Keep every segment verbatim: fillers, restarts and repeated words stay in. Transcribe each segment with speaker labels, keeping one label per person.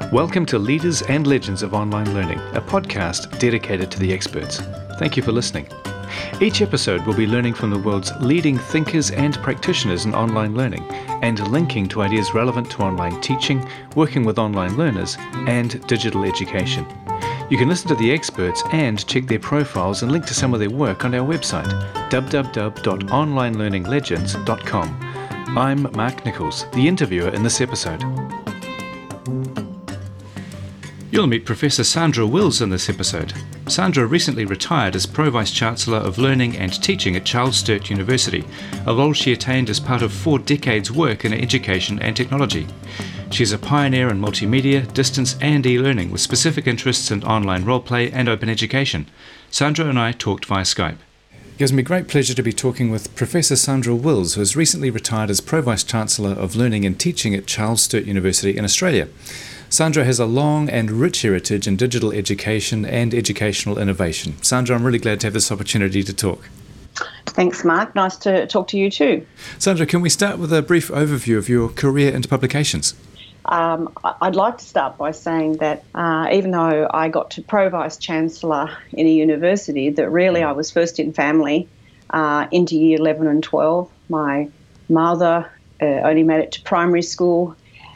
Speaker 1: Welcome to Leaders and Legends of Online Learning, a podcast dedicated to the experts. Thank you for listening. Each episode will be learning from the world's leading thinkers and practitioners in online learning and linking to ideas relevant to online teaching, working with online learners, and digital education. You can listen to the experts and check their profiles and link to some of their work on our website, w w w dot online learning legends dot com. I'm Mark Nichols, the interviewer in this episode. You'll meet Professor Sandra Wills in this episode. Sandra recently retired as Pro Vice-Chancellor of Learning and Teaching at Charles Sturt University, a role she attained as part of four decades' work in education and technology. She is a pioneer in multimedia, distance and e-learning with specific interests in online roleplay and open education. Sandra and I talked via Skype. It gives me great pleasure to be talking with Professor Sandra Wills, who has recently retired as Pro Vice-Chancellor of Learning and Teaching at Charles Sturt University in Australia. Sandra has a long and rich heritage in digital education and educational innovation. Sandra, I'm really glad to have this opportunity to talk.
Speaker 2: Thanks, Mark. Nice to talk to you too.
Speaker 1: Sandra, can we start with a brief overview of your career and publications?
Speaker 2: Um, I'd like to start by saying that uh, even though I got to Pro Vice-Chancellor in a university, that really I was first in family uh, into year eleven and twelve. My mother uh, only made it to primary school.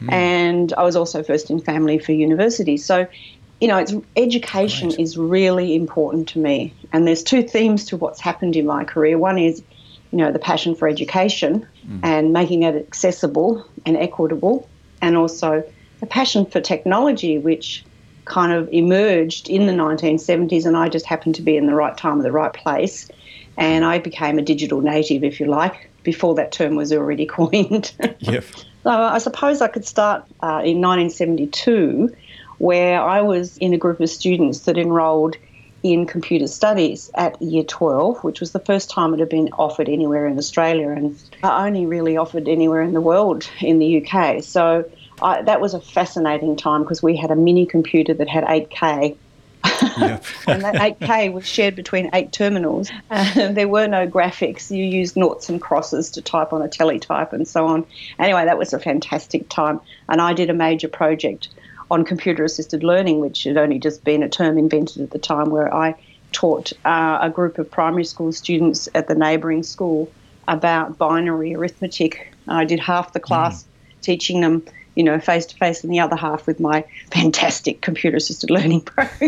Speaker 2: And I was also first in family for university. So, you know, it's, education Great. is really important to me. And there's two themes to what's happened in my career. One is, you know, the passion for education mm. and making it accessible and equitable, and also the passion for technology, which kind of emerged in the nineteen seventies, and I just happened to be in the right time at the right place. And I became a digital native, if you like, before that term was already coined.
Speaker 1: Yep.
Speaker 2: So I suppose I could start uh, in nineteen seventy-two, where I was in a group of students that enrolled in computer studies at year twelve, which was the first time it had been offered anywhere in Australia and only really offered anywhere in the world in the U K. So I, that was a fascinating time because we had a mini computer that had eight K. Yep. And that eight K was shared between eight terminals. Uh, there were no graphics. You used noughts and crosses to type on a teletype and so on. Anyway, that was a fantastic time. And I did a major project on computer-assisted learning, which had only just been a term invented at the time, where I taught uh, a group of primary school students at the neighbouring school about binary arithmetic. I did half the class mm. teaching them, you know, face-to-face, and the other half with my fantastic computer-assisted learning program.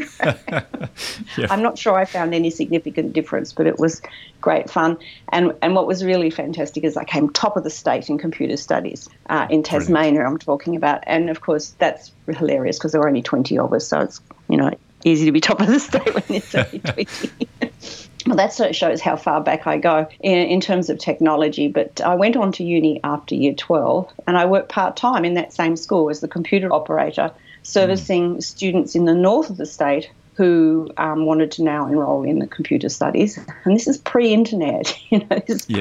Speaker 2: Yeah. I'm not sure I found any significant difference, but it was great fun. And and what was really fantastic is I came top of the state in computer studies uh, in Tasmania, Brilliant. I'm talking about. And, of course, that's hilarious because there were only twenty of us, so it's, you know, easy to be top of the state when there's only twenty. Well, that sort of shows how far back I go in, in terms of technology. But I went on to uni after year twelve, and I worked part-time in that same school as the computer operator, servicing mm. students in the north of the state who um, wanted to now enrol in the computer studies. And this is pre-internet, you know, this is yeah,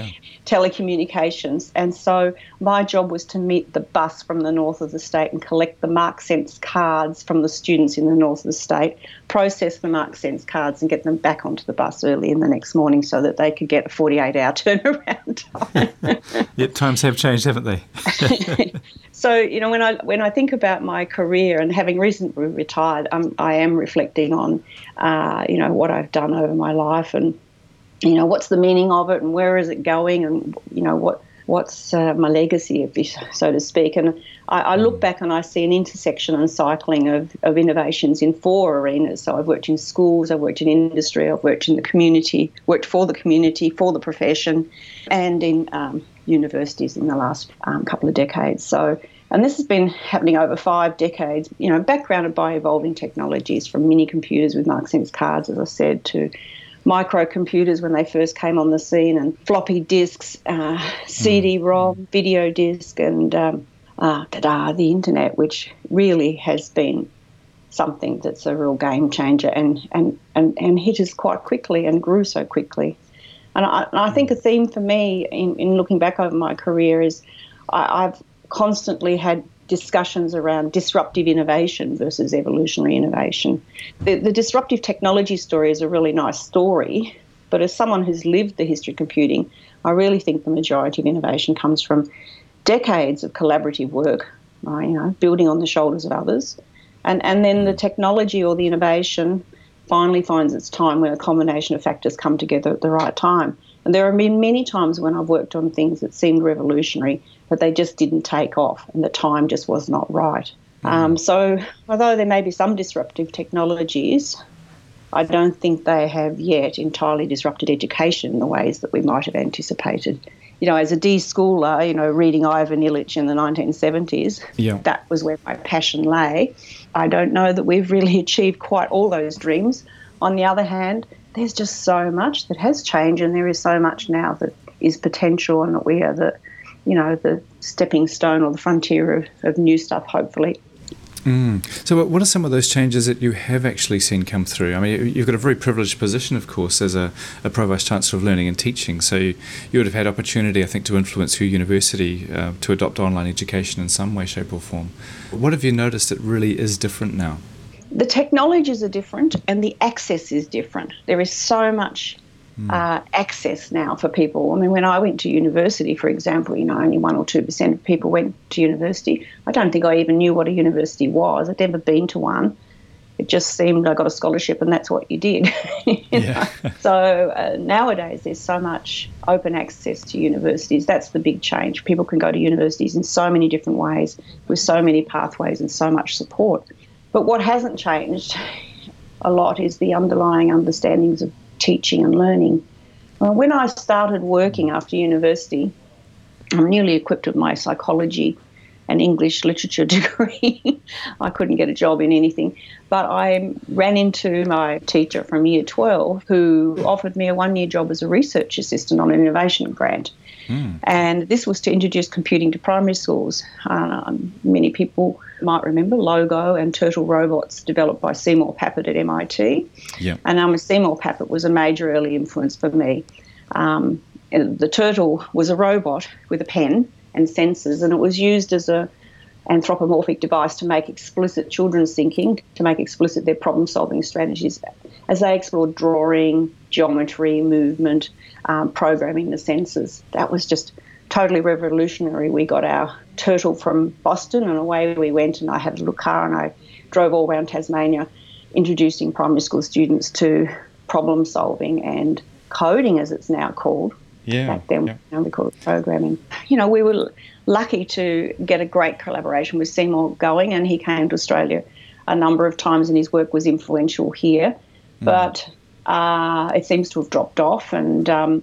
Speaker 2: pre-telecommunications. Yeah. And so my job was to meet the bus from the north of the state and collect the Mark Sense cards from the students in the north of the state, process the Mark Sense cards and get them back onto the bus early in the next morning so that they could get a forty-eight hour turnaround time.
Speaker 1: Yep, times have changed, haven't they?
Speaker 2: So, you know, when I when I think about my career and having recently retired, um, I am reflecting on, uh, you know, what I've done over my life and, you know, what's the meaning of it and where is it going and, you know, what what's uh, my legacy, if you, so to speak. And I, I look back and I see an intersection and cycling of, of innovations in four arenas. So I've worked in schools, I've worked in industry, I've worked in the community, worked for the community, for the profession, and in um, universities in the last um, couple of decades. So, and this has been happening over five decades, you know, backgrounded by evolving technologies from mini computers with Mark Sense cards, as I said, to microcomputers when they first came on the scene, and floppy disks, uh, C D ROM, video disc, and um, uh, ta-da, the internet, which really has been something that's a real game changer and, and, and, and hit us quite quickly and grew so quickly. And I, and I think a theme for me in, in looking back over my career is I, I've constantly had discussions around disruptive innovation versus evolutionary innovation. The, the disruptive technology story is a really nice story, but as someone who's lived the history of computing, I really think the majority of innovation comes from decades of collaborative work uh, you know, building on the shoulders of others. And, and then the technology or the innovation finally finds its time when a combination of factors come together at the right time. And there have been many times when I've worked on things that seemed revolutionary, but they just didn't take off and the time just was not right. Mm. Um, so although there may be some disruptive technologies, I don't think they have yet entirely disrupted education in the ways that we might have anticipated. You know, as a de-schooler, you know, reading Ivan Illich in the nineteen seventies, yeah. that was where my passion lay. I don't know that we've really achieved quite all those dreams. On the other hand, there's just so much that has changed, and there is so much now that is potential, and that we are the, you know, the stepping stone or the frontier of, of new stuff, hopefully.
Speaker 1: Mm. So what are some of those changes that you have actually seen come through? I mean, you've got a very privileged position, of course, as a, a Pro-Vice Chancellor of Learning and Teaching, so you, you would have had opportunity, I think, to influence your university uh, to adopt online education in some way, shape or form. What have you noticed that really is different now? The
Speaker 2: technologies are different and the access is different. There is so much mm. uh, access now for people. I mean, when I went to university, for example, you know, only one or two percent of people went to university. I don't think I even knew what a university was. I'd never been to one. It just seemed I got a scholarship and that's what you did. you yeah. So uh, nowadays there's so much open access to universities. That's the big change. People can go to universities in so many different ways with so many pathways and so much support. But what hasn't changed a lot is the underlying understandings of teaching and learning. Well, when I started working after university, I'm newly equipped with my psychology and English literature degree. I couldn't get a job in anything. But I ran into my teacher from year twelve who offered me a one-year job as a research assistant on an innovation grant. Mm. And this was to introduce computing to primary schools. Um, many people might remember Logo and Turtle robots developed by Seymour Papert at M I T. Yeah. And um, Seymour Papert was a major early influence for me. Um, the Turtle was a robot with a pen and sensors, and it was used as a anthropomorphic device to make explicit children's thinking, to make explicit their problem-solving strategies as they explored drawing, geometry, movement, um, programming the senses. That was just totally revolutionary. We got our Turtle from Boston and away we went, and I had a little car and I drove all around Tasmania introducing primary school students to problem-solving and coding, as it's now called. Yeah, Back then, yeah. Now we call it programming. You know, we were lucky to get a great collaboration with Seymour going, and he came to Australia a number of times and his work was influential here. Mm. But uh, it seems to have dropped off, and um,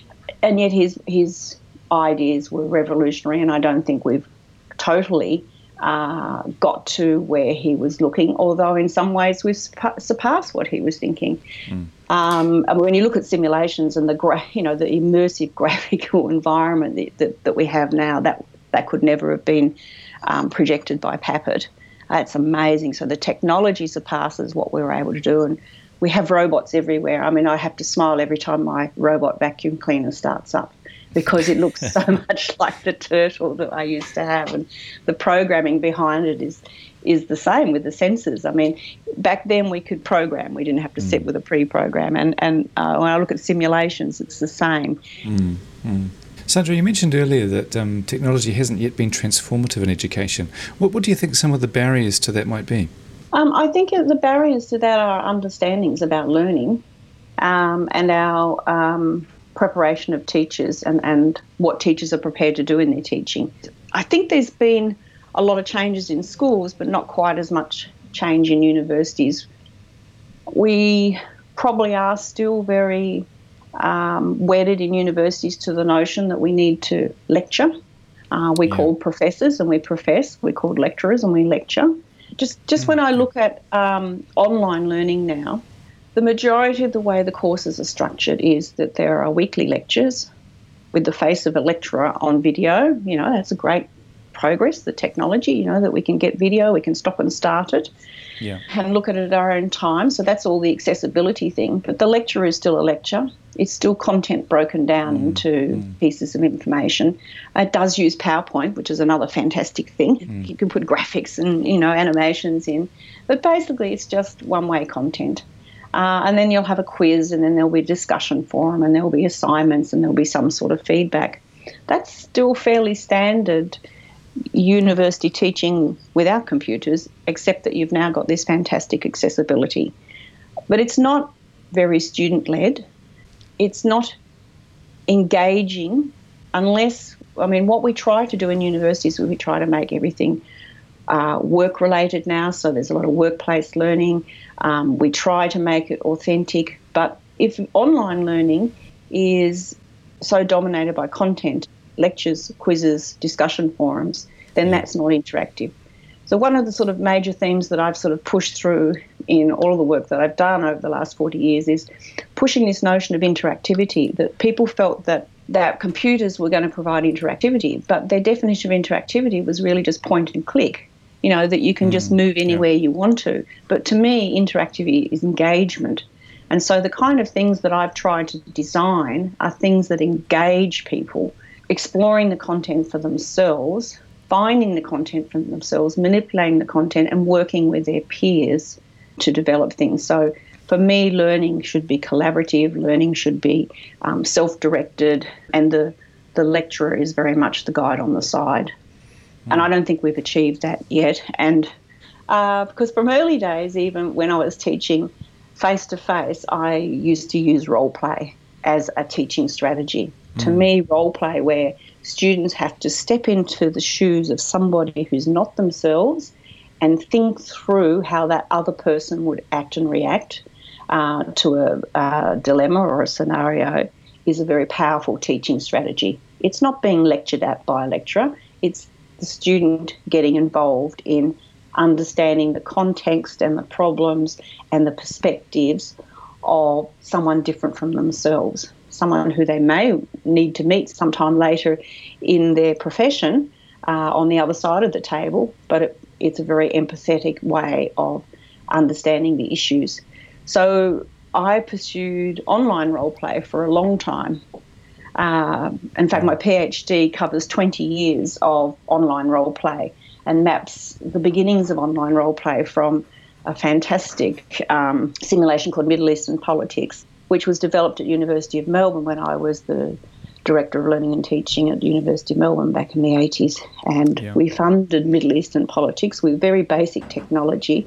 Speaker 2: and yet his his ideas were revolutionary, and I don't think we've totally uh, got to where he was looking, although in some ways we've surpassed what he was thinking. Mm. Um, and when you look at simulations and the gra- you know the immersive graphical environment that, that, that we have now, that that could never have been um, projected by Papert. Uh, it's amazing. So the technology surpasses what we were able to do, and we have robots everywhere. I mean, I have to smile every time my robot vacuum cleaner starts up because it looks so much like the Turtle that I used to have, and the programming behind it is is the same with the sensors. I mean, back then we could program. We didn't have to mm. sit with a pre-program. And, and uh, when I look at simulations, it's the same.
Speaker 1: Mm. Mm. Sandra, you mentioned earlier that um, technology hasn't yet been transformative in education. What, what do you think some of the barriers to that might be?
Speaker 2: Um, I think the barriers to that are understandings about learning um, and our um, preparation of teachers and, and what teachers are prepared to do in their teaching. I think there's been a lot of changes in schools, but not quite as much change in universities. We probably are still very um, wedded in universities to the notion that we need to lecture. Uh, we yeah. called professors and we profess. We're called lecturers and we lecture. Just just mm-hmm. when I look at um, online learning now, the majority of the way the courses are structured is that there are weekly lectures with the face of a lecturer on video. You know, that's a great progress, the technology, you know, that we can get video, we can stop and start it yeah. and look at it at our own time. So that's all the accessibility thing. But the lecture is still a lecture. It's still content broken down mm. into mm. pieces of information. It does use PowerPoint, which is another fantastic thing. Mm. You can put graphics and, you know, animations in. But basically it's just one-way content. Uh, and then you'll have a quiz, and then there'll be a discussion forum, and there'll be assignments, and there'll be some sort of feedback. That's still fairly standard. university teaching without computers, except that you've now got this fantastic accessibility. But it's not very student-led. It's not engaging unless, I mean, what we try to do in universities is we try to make everything uh, work-related now, so there's a lot of workplace learning. Um, we try to make it authentic, but if online learning is so dominated by content, lectures, quizzes, discussion forums, then that's not interactive. So one of the sort of major themes that I've sort of pushed through in all of the work that I've done over the last forty years is pushing this notion of interactivity, that people felt that, that computers were going to provide interactivity, but their definition of interactivity was really just point and click, you know, that you can mm, just move anywhere yeah. you want to. But to me, interactivity is engagement. And so the kind of things that I've tried to design are things that engage people, exploring the content for themselves, finding the content for themselves, manipulating the content and working with their peers to develop things. So for me, learning should be collaborative, learning should be um, self-directed, and the, the lecturer is very much the guide on the side. Mm. And I don't think we've achieved that yet. And uh, because from early days, even when I was teaching face-to-face, I used to use role play as a teaching strategy. Mm. To me, role play where students have to step into the shoes of somebody who's not themselves and think through how that other person would act and react uh, to a, a dilemma or a scenario is a very powerful teaching strategy. It's not being lectured at by a lecturer. It's the student getting involved in understanding the context and the problems and the perspectives of someone different from themselves, someone who they may need to meet sometime later in their profession uh, on the other side of the table, but it, it's a very empathetic way of understanding the issues. So I pursued online role play for a long time. Uh, in fact, my PhD covers twenty years of online role play and maps the beginnings of online role play from a fantastic um, simulation called Middle Eastern Politics, which was developed at University of Melbourne when I was the Director of Learning and Teaching at University of Melbourne back in the eighties. And yeah. we funded Middle Eastern Politics with very basic technology.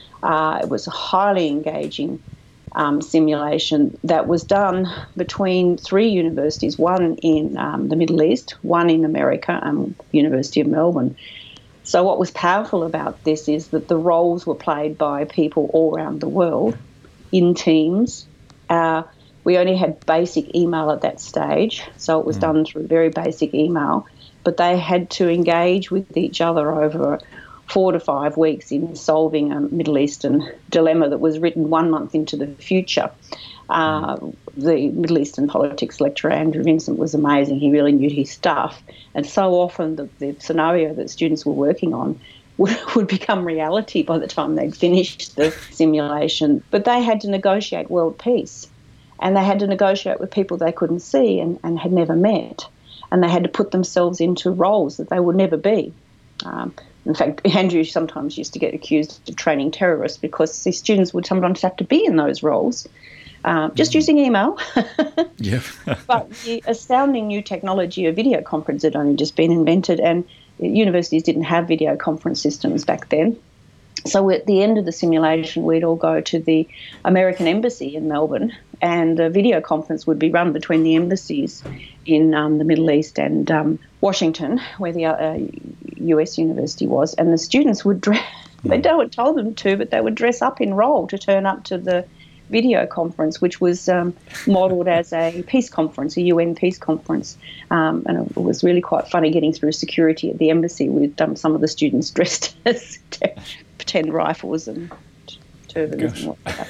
Speaker 2: Uh, it was a highly engaging um, simulation that was done between three universities, one in um, the Middle East, one in America, and University of Melbourne. So what was powerful about this is that the roles were played by people all around the world in teams. Uh, we only had basic email at that stage, so it was mm. done through very basic email, but they had to engage with each other over four to five weeks in solving a Middle Eastern dilemma that was written one month into the future. Uh, the Middle Eastern politics lecturer, Andrew Vincent, was amazing. He really knew his stuff. And so often the, the scenario that students were working on would, would become reality by the time they'd finished the simulation. But they had to negotiate world peace, and they had to negotiate with people they couldn't see and, and had never met, and they had to put themselves into roles that they would never be. Um, in fact, Andrew sometimes used to get accused of training terrorists because the students would sometimes have to be in those roles. Uh, just mm-hmm. using email.
Speaker 1: yeah.
Speaker 2: But the astounding new technology of video conference had only just been invented, and universities didn't have video conference systems back then. So at the end of the simulation, we'd all go to the American Embassy in Melbourne, and a video conference would be run between the embassies in um, the Middle East and um, Washington, where the uh, U S university was, and the students would dress, mm. they don't told them to, but they would dress up in role to turn up to the video conference, which was um, modelled as a peace conference, a U N peace conference. Um, and it was really quite funny getting through security at the embassy with um, some of the students dressed as t- pretend rifles and t- turbans Gosh. and whatnot.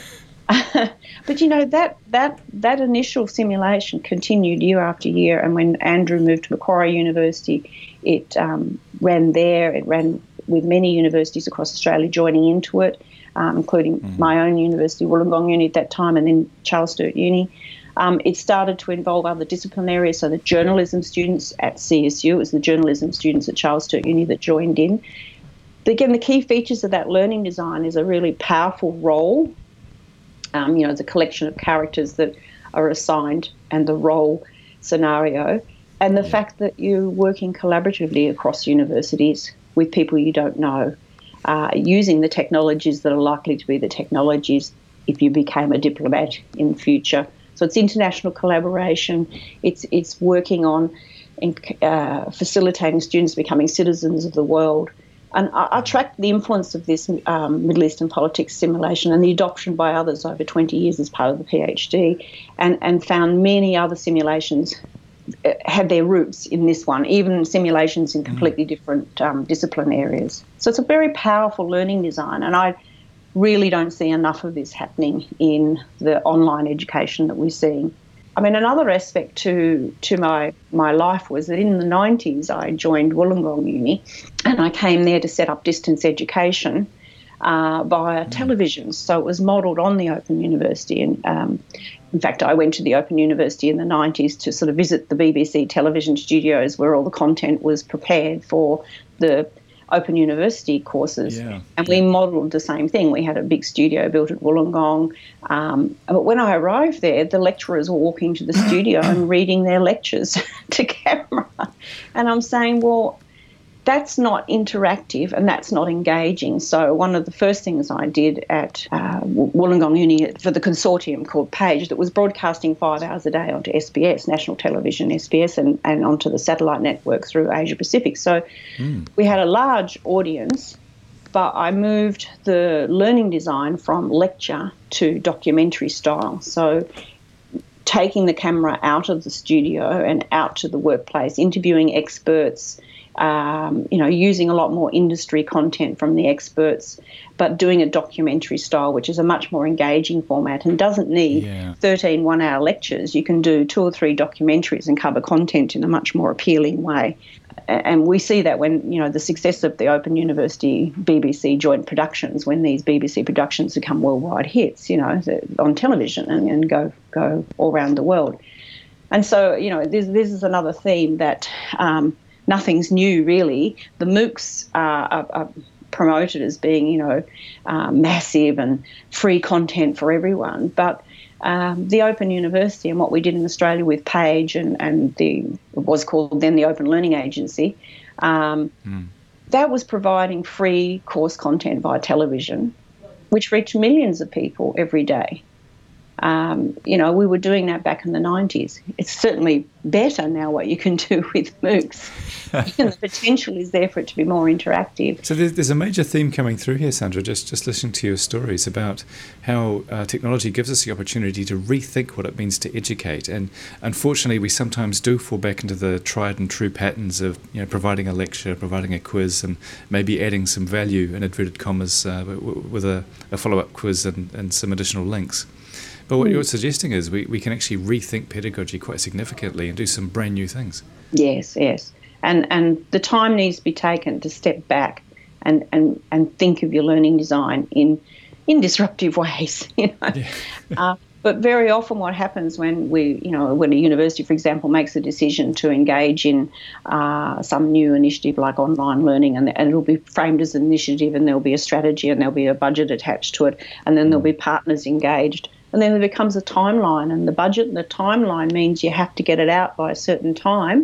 Speaker 2: But, you know, that, that, that initial simulation continued year after year. And when Andrew moved to Macquarie University, it um, ran there. It ran with many universities across Australia joining into it. Um, including mm. my own university, Wollongong Uni at that time, and then Charles Sturt Uni. Um, it started to involve other discipline areas, so the journalism students at C S U, it was the journalism students at Charles Sturt Uni that joined in. But again, the key features of that learning design is a really powerful role. Um, you know, it's a collection of characters that are assigned and the role scenario. And the
Speaker 3: Yeah.
Speaker 2: fact that you're working collaboratively across universities with people you don't know, uh, using the technologies that are likely to be the technologies if you became a diplomat in the future. So it's international collaboration. It's it's working on uh, facilitating students becoming citizens of the world. And I, I tracked the influence of this um, Middle Eastern politics simulation and the adoption by others over twenty years as part of the PhD, and, and found many other simulations had their roots in this one, even simulations in completely mm. different um, discipline areas. So it's a very powerful learning design, and I really don't see enough of this happening in the online education that we're seeing. I mean, another aspect to to my, my life was that in the nineties I joined Wollongong Uni, and I came there to set up distance education uh, via mm. television. So it was modelled on the Open University, and um, in fact, I went to the Open University in the nineties to sort of visit the B B C television studios where all the content was prepared for the Open University courses.
Speaker 3: Yeah.
Speaker 2: And we modelled the same thing. We had a big studio built at Wollongong. Um, but when I arrived there, the lecturers were walking to the studio and reading their lectures to camera. And I'm saying, well, that's not interactive and that's not engaging. So one of the first things I did at uh, Wollongong Uni for the consortium called PAGE, that was broadcasting five hours a day onto S B S, National Television, S B S, and, and onto the satellite network through Asia Pacific. So mm. we had a large audience, but I moved the learning design from lecture to documentary style. So taking the camera out of the studio and out to the workplace, interviewing experts, Um, you know, using a lot more industry content from the experts, but doing a documentary style, which is a much more engaging format and doesn't need
Speaker 3: yeah.
Speaker 2: thirteen one-hour lectures. You can do two or three documentaries and cover content in a much more appealing way. And we see that when, you know, the success of the Open University B B C joint productions, when these B B C productions become worldwide hits, you know, on television and, and go go all around the world. And so, you know, this, this is another theme that um, nothing's new, really. The MOOCs are, are, are promoted as being, you know, uh, massive and free content for everyone. But um, the Open University and what we did in Australia with PAGE and, and the it was called then the Open Learning Agency, um, mm. that was providing free course content via television, which reached millions of people every day. Um, you know, we were doing that back in the nineties. It's certainly better now what you can do with MOOCs. And the potential is there for it to be more interactive.
Speaker 3: So there's, there's a major theme coming through here, Sandra, just, just listening to your stories about how uh, technology gives us the opportunity to rethink what it means to educate. And unfortunately, we sometimes do fall back into the tried and true patterns of, you know, providing a lecture, providing a quiz, and maybe adding some value, in inverted commas, uh, with a, a follow-up quiz and, and some additional links. But what mm. you're suggesting is we, we can actually rethink pedagogy quite significantly and do some brand new things.
Speaker 2: Yes, yes. And and the time needs to be taken to step back and, and, and think of your learning design in in disruptive ways. You know? Yeah. uh, but very often what happens when we, you know, when a university, for example, makes a decision to engage in uh, some new initiative like online learning, and, and it'll be framed as an initiative and there'll be a strategy and there'll be a budget attached to it, and then there'll be partners engaged. And then there becomes a timeline, and the budget and the timeline means you have to get it out by a certain time,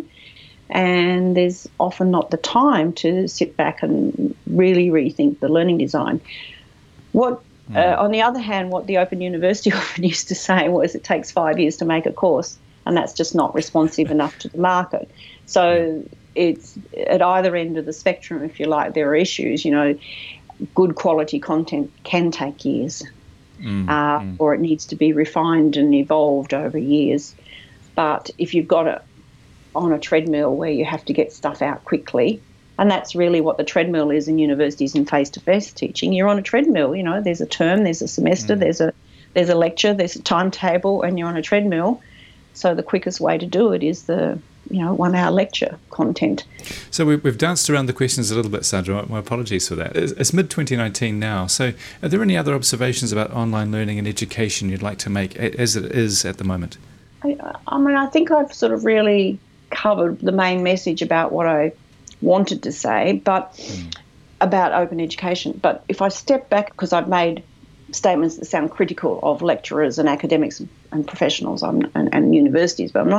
Speaker 2: and there's often not the time to sit back and really rethink the learning design. What, mm. uh, on the other hand, what the Open University often used to say was it takes five years to make a course, and that's just not responsive enough to the market. So it's at either end of the spectrum, if you like. There are issues, you know, good quality content can take years. Mm, uh, mm. or it needs to be refined and evolved over years. But if you've got it on a treadmill where you have to get stuff out quickly, and that's really what the treadmill is in universities and face-to-face teaching, you're on a treadmill. You know, there's a term, there's a semester, mm. there's a there's a lecture, there's a timetable, and you're on a treadmill. So the quickest way to do it is the, you know, one-hour lecture content.
Speaker 3: So we, we've danced around the questions a little bit, Sandra. My apologies for that. It's, it's mid twenty nineteen now. So are there any other observations about online learning and education you'd like to make as it is at the moment?
Speaker 2: I, I mean, I think I've sort of really covered the main message about what I wanted to say, but mm. about open education. But if I step back, because I've made statements that sound critical of lecturers and academics and professionals and, and universities, but I'm not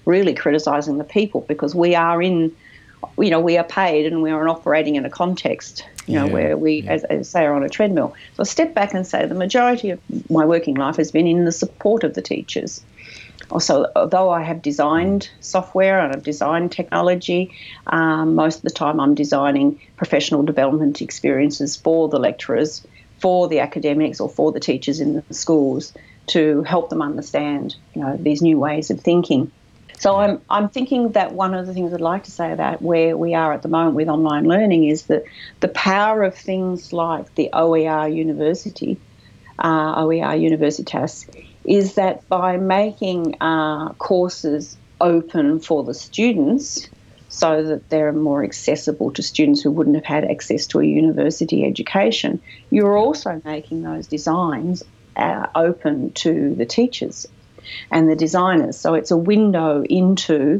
Speaker 2: really criticising the people, because we are in, you know, we are paid and we are operating in a context, you know,
Speaker 3: yeah,
Speaker 2: where we,
Speaker 3: yeah.
Speaker 2: as, as say, are on a treadmill. So I step back and say the majority of my working life has been in the support of the teachers. Also, although I have designed software and I've designed technology, um, most of the time I'm designing professional development experiences for the lecturers, for the academics, or for the teachers in the schools to help them understand, you know, these new ways of thinking. So I'm I'm thinking that one of the things I'd like to say about where we are at the moment with online learning is that the power of things like the O E R University, uh, O E R Universitas, is that by making uh, courses open for the students so that they're more accessible to students who wouldn't have had access to a university education, you're also making those designs uh, open to the teachers and the designers. So it's a window into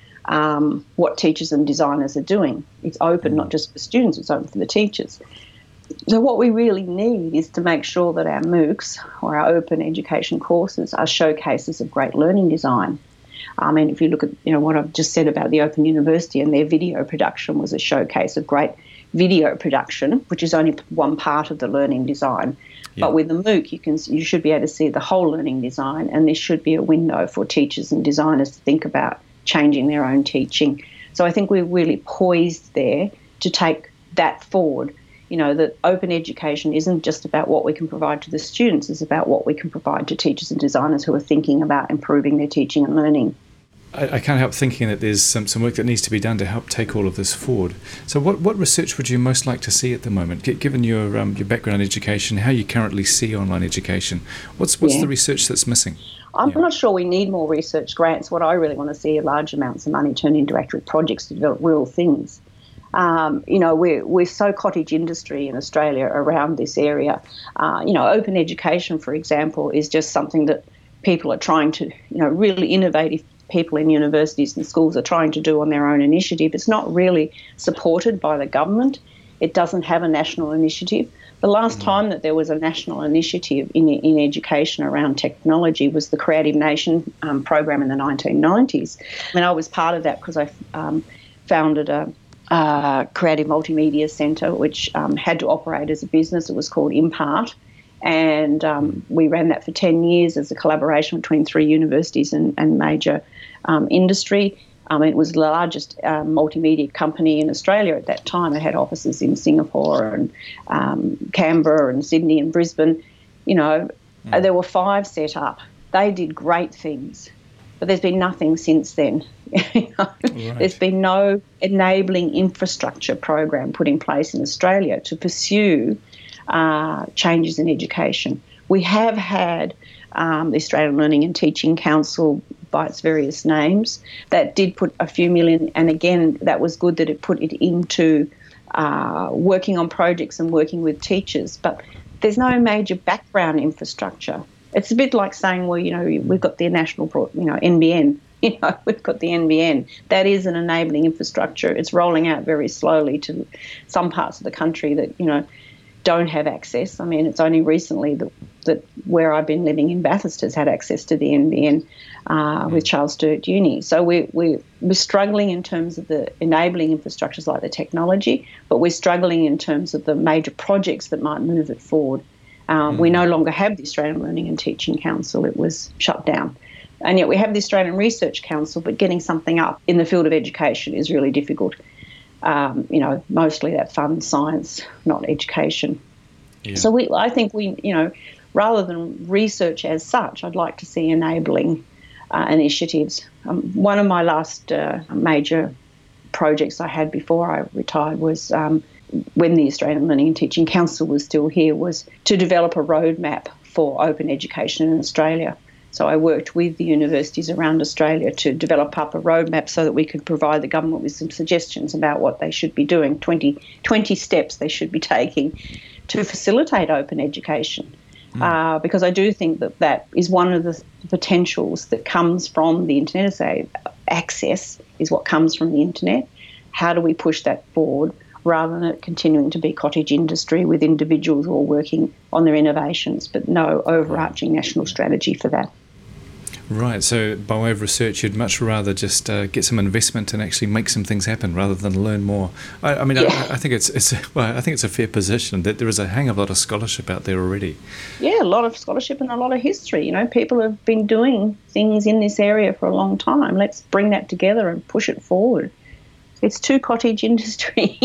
Speaker 2: um, what teachers and designers are doing. It's open not just for students, it's open for the teachers. So what we really need is to make sure that our MOOCs, or our open education courses, are showcases of great learning design. I mean, if you look at, you know, what I've just said about the Open University, and their video production was a showcase of great video production, which is only one part of the learning design. Yeah. But with the MOOC, you can you should be able to see the whole learning design, and this should be a window for teachers and designers to think about changing their own teaching. So I think we're really poised there to take that forward. You know, that open education isn't just about what we can provide to the students, it's about what we can provide to teachers and designers who are thinking about improving their teaching and learning.
Speaker 3: I, I can't help thinking that there's some, some work that needs to be done to help take all of this forward. So what, what research would you most like to see at the moment? G- given your um, your background in education, how you currently see online education, what's what's yeah. the research that's missing?
Speaker 2: I'm
Speaker 3: yeah.
Speaker 2: not sure we need more research grants. What I really want to see are large amounts of money turned into actual projects to develop real things. Um, you know, we're, we're so cottage industry in Australia around this area. Uh, you know, open education, for example, is just something that people are trying to, you know, really innovative people in universities and schools are trying to do on their own initiative. It's not really supported by the government. It doesn't have a national initiative. The last mm-hmm. time that there was a national initiative in, in education around technology was the Creative Nation um, program in the nineteen nineties. And I was part of that because I um, founded a Uh, Creative Multimedia Centre, which um, had to operate as a business. It was called Impart, and um, we ran that for ten years as a collaboration between three universities and, and major um, industry. Um, it was the largest uh, multimedia company in Australia at that time. It had offices in Singapore and um, Canberra and Sydney and Brisbane. You know, mm. there were five set up. They did great things, but there's been nothing since then. You know? Right. There's been no enabling infrastructure program put in place in Australia to pursue uh, changes in education. We have had um, the Australian Learning and Teaching Council, by its various names, that did put a few million, and again, that was good that it put it into uh, working on projects and working with teachers, but there's no major background infrastructure. It's a bit like saying, well, you know, we've got the national, you know, N B N. You know, we've got the N B N. That is an enabling infrastructure. It's rolling out very slowly to some parts of the country that, you know, don't have access. I mean, it's only recently that, that where I've been living in Bathurst has had access to the N B N uh, with Charles Sturt Uni. So we, we, we're struggling in terms of the enabling infrastructures like the technology, but we're struggling in terms of the major projects that might move it forward. Um, mm. We no longer have the Australian Learning and Teaching Council. It was shut down. And yet we have the Australian Research Council, but getting something up in the field of education is really difficult. Um, you know, mostly that funds science, not education. Yeah. So we, I think we, you know, rather than research as such, I'd like to see enabling uh, initiatives. Um, one of my last uh, major projects I had before I retired was um, when the Australian Learning and Teaching Council was still here, was to develop a roadmap for open education in Australia. So I worked with the universities around Australia to develop up a roadmap so that we could provide the government with some suggestions about what they should be doing, twenty, twenty steps they should be taking to facilitate open education. Mm. Uh, because I do think that that is one of the potentials that comes from the internet. Say, access is what comes from the internet. How do we push that forward rather than it continuing to be cottage industry with individuals all working on their innovations, but no overarching national strategy for that?
Speaker 3: Right, so by way of research, you'd much rather just uh, get some investment and actually make some things happen rather than learn more. I, I mean, yeah. I, I think it's it's well, I think it's a fair position that there is a hang of a lot of scholarship out there already.
Speaker 2: Yeah, a lot of scholarship and a lot of history. You know, people have been doing things in this area for a long time. Let's bring that together and push it forward. It's too cottage industry.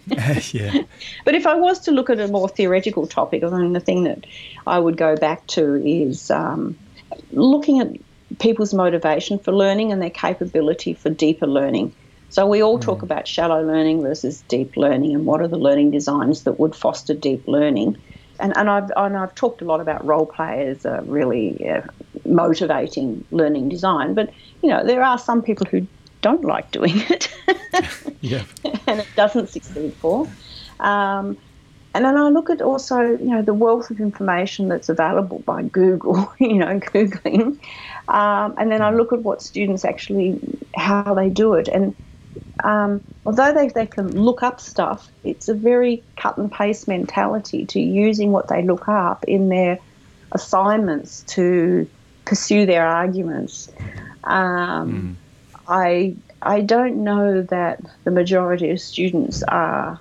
Speaker 3: Yeah.
Speaker 2: But if I was to look at a more theoretical topic, I mean, the thing that I would go back to is um, looking at people's motivation for learning and their capability for deeper learning. So we all mm. talk about shallow learning versus deep learning and what are the learning designs that would foster deep learning. And, and, I've, and I've talked a lot about role play as a really uh, motivating learning design. But, you know, there are some people who don't like doing it
Speaker 3: yeah.
Speaker 2: and it doesn't succeed for. Um, And then I look at also, you know, the wealth of information that's available by Google, you know, Googling. Um, and then I look at what students actually, how they do it. And um, although they, they can look up stuff, it's a very cut and paste mentality to using what they look up in their assignments to pursue their arguments. Um, mm. I I don't know that the majority of students are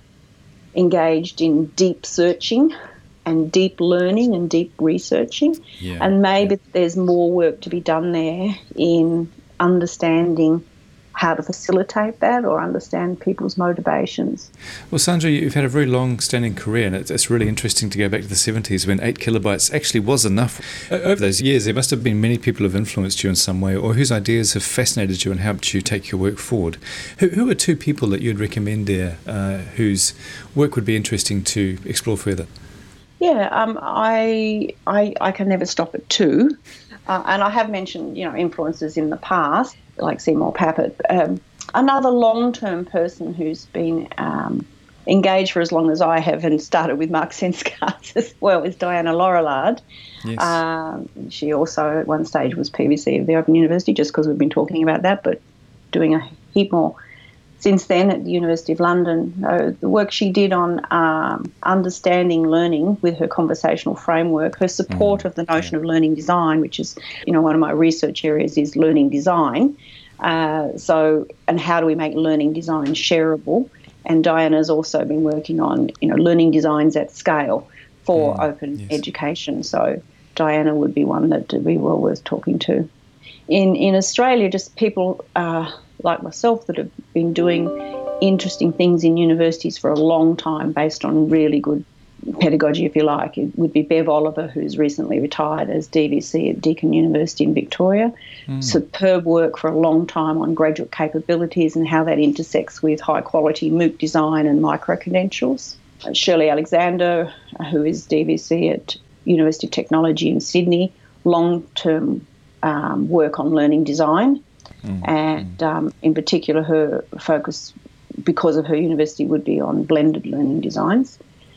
Speaker 2: engaged in deep searching and deep learning and deep researching.
Speaker 3: Yeah.
Speaker 2: And maybe there's more work to be done there in understanding how to facilitate that or understand people's motivations.
Speaker 3: Well, Sandra, you've had a very long-standing career, and it's, it's really interesting to go back to the seventies when eight kilobytes actually was enough. Over those years, there must have been many people who have influenced you in some way or whose ideas have fascinated you and helped you take your work forward. Who, who are two people that you'd recommend there uh, whose work would be interesting to explore further?
Speaker 2: Yeah, um, I, I I can never stop at two. Uh, and I have mentioned, you know, influences in the past, like Seymour Papert. Um, another long-term person who's been um, engaged for as long as I have and started with Mark Senscarts as well is Diana Laurillard.
Speaker 3: Yes.
Speaker 2: Um, she also at one stage was P V C of the Open University, just because we've been talking about that, but doing a heap more since then at the University of London. Uh, the work she did on um, understanding learning with her conversational framework, her support mm, of the notion yeah. of learning design, which is, you know, one of my research areas is learning design. Uh, so, and how do we make learning design shareable? And Diana's also been working on, you know, learning designs at scale for mm, open yes. education. So Diana would be one that would be well worth talking to. In in Australia, just people uh, like myself that have been doing interesting things in universities for a long time based on really good pedagogy, if you like. It would be Bev Oliver, who's recently retired as D V C at Deakin University in Victoria. Mm. Superb work for a long time on graduate capabilities and how that intersects with high-quality MOOC design and micro-credentials. Uh, Shirley Alexander, uh, who is D V C at University of Technology in Sydney, long-term um, work on learning design. Mm. And um, in particular, her focus, because of her university, would be on blended learning designs.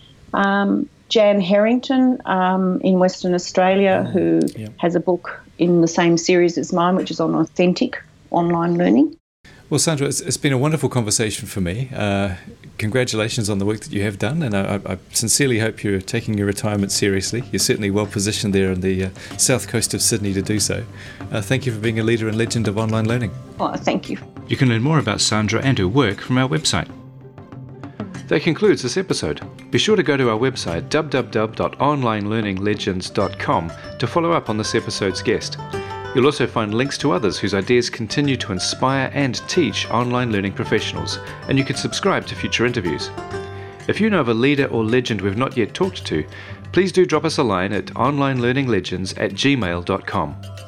Speaker 2: Um, Jan Harrington um, in Western Australia, mm, who yeah. has a book in the same series as mine, which is on authentic online learning.
Speaker 3: Well, Sandra, it's, it's been a wonderful conversation for me. Uh, congratulations on the work that you have done, and I, I sincerely hope you're taking your retirement seriously. You're certainly well positioned there on the uh, south coast of Sydney to do so. Uh, thank you for being a leader and legend of online learning.
Speaker 2: Oh, thank you.
Speaker 1: You can learn more about Sandra and her work from our website. That concludes this episode. Be sure to go to our website w w w dot online learning legends dot com to follow up on this episode's guest. You'll also find links to others whose ideas continue to inspire and teach online learning professionals, and you can subscribe to future interviews. If you know of a leader or legend we've not yet talked to, please do drop us a line at online learning legends at gmail dot com.